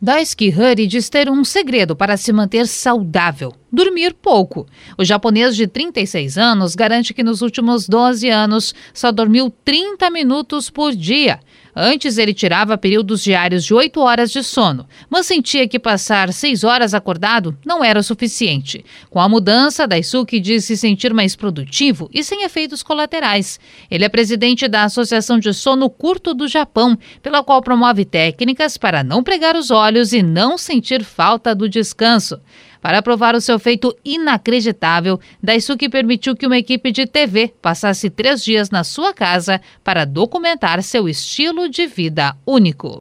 Daisuke Hori diz ter um segredo para se manter saudável: dormir pouco. O japonês de 36 anos garante que nos últimos 12 anos só dormiu 30 minutos por dia. Antes ele tirava períodos diários de 8 horas de sono, mas sentia que passar 6 horas acordado não era o suficiente. Com a mudança, Daisuke diz se sentir mais produtivo e sem efeitos colaterais. Ele é presidente da Associação de Sono Curto do Japão, pela qual promove técnicas para não pregar os olhos e não sentir falta do descanso. Para provar o seu feito inacreditável, Daisuke permitiu que uma equipe de TV passasse 3 dias na sua casa para documentar seu estilo de vida único.